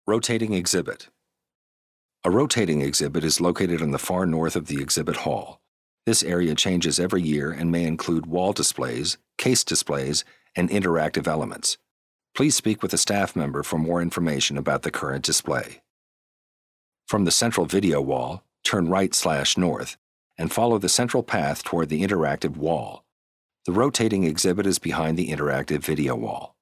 Rotating exhibit. A rotating exhibit is located on the far north of the exhibit hall. This area changes every year and may include wall displays, case displays, and interactive elements. Please speak with a staff member for more information about the current display. From the central video wall, turn right/north and follow the central path toward the interactive wall. The rotating exhibit is behind the interactive video wall.